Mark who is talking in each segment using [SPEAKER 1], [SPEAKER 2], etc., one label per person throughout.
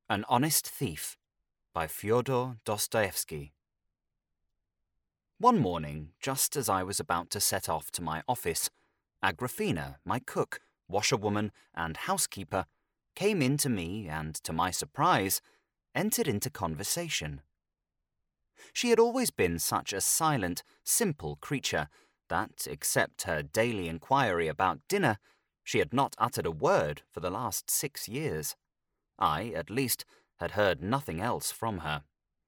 [SPEAKER 1] An Honest Thief by Fyodor Dostoevsky. One morning, just as I was about to set off to my office, Agrafena, my cook, washerwoman, and housekeeper, came in to me and, to my surprise, entered into conversation. She had always been such a silent, simple creature that, except her daily inquiry about dinner, she had not uttered a word for the last 6 years. I, at least, had heard nothing else from her.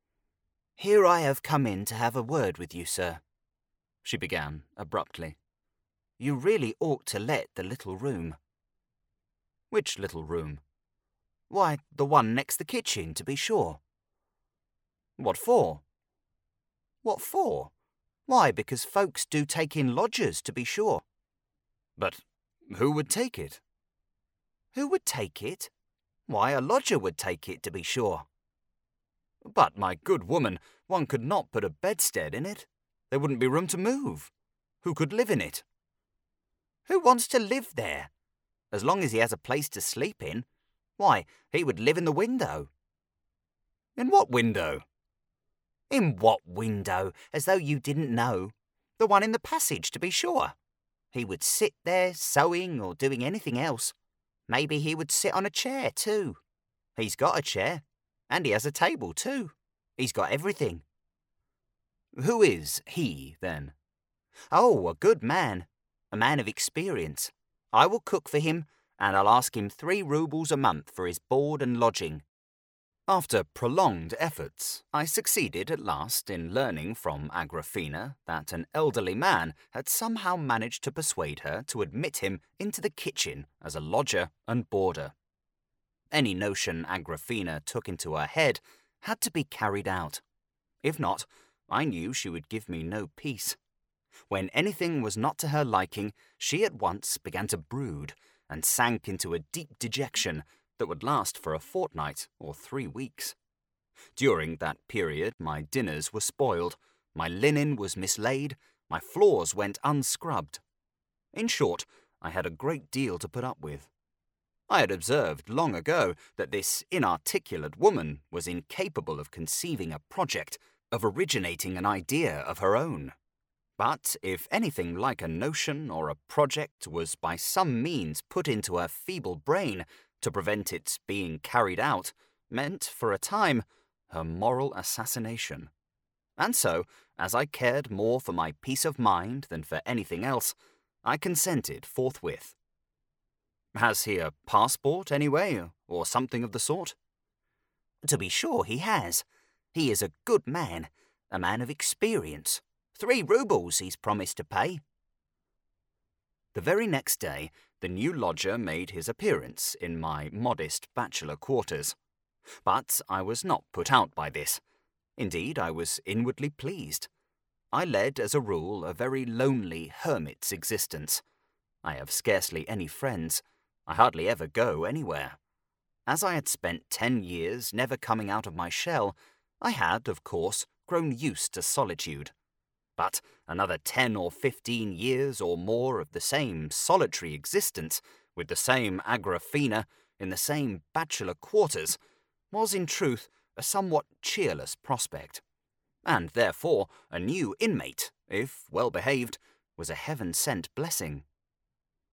[SPEAKER 1] "Here I have come in to have a word with you, sir," she began abruptly. "You really ought to let the little room." "Which little room?" "Why, the one next the kitchen, to be sure." "What for?" "What for? Why, because folks do take in lodgers, to be sure." "But who would take it?" "Who would take it? Why, a lodger would take it, to be sure." "But, my good woman, one could not put a bedstead in it. There wouldn't be room to move. Who could live in it?" "Who wants to live there? As long as he has a place to sleep in. Why, he would live in the window." "In what window?" "In what window? As though you didn't know. The one in the passage, to be sure. He would sit there, sewing or doing anything else. Maybe he would sit on a chair, too. He's got a chair. And he has a table, too. He's got everything." "Who is he, then?" "Oh, a good man. A man of experience. I will cook for him, and I'll ask him 3 roubles a month for his board and lodging." After prolonged efforts, I succeeded at last in learning from Agrafena that an elderly man had somehow managed to persuade her to admit him into the kitchen as a lodger and boarder. Any notion Agrafena took into her head had to be carried out. If not, I knew she would give me no peace. When anything was not to her liking, she at once began to brood and sank into a deep dejection that would last for a fortnight or 3 weeks. During that period, my dinners were spoiled, my linen was mislaid, my floors went unscrubbed. In short, I had a great deal to put up with. I had observed long ago that this inarticulate woman was incapable of conceiving a project, of originating an idea of her own. But if anything like a notion or a project was by some means put into her feeble brain to prevent its being carried out, meant, for a time, her moral assassination. And so, as I cared more for my peace of mind than for anything else, I consented forthwith. "Has he a passport, anyway, or something of the sort?" "To be sure he has. He is a good man, a man of experience. 3 roubles he's promised to pay." The very next day, the new lodger made his appearance in my modest bachelor quarters. But I was not put out by this. Indeed, I was inwardly pleased. I led, as a rule, a very lonely hermit's existence. I have scarcely any friends. I hardly ever go anywhere. As I had spent 10 years never coming out of my shell, I had, of course, grown used to solitude. But another 10 or 15 years or more of the same solitary existence, with the same Agrafena, in the same bachelor quarters, was in truth a somewhat cheerless prospect. And therefore a new inmate, if well behaved, was a heaven-sent blessing.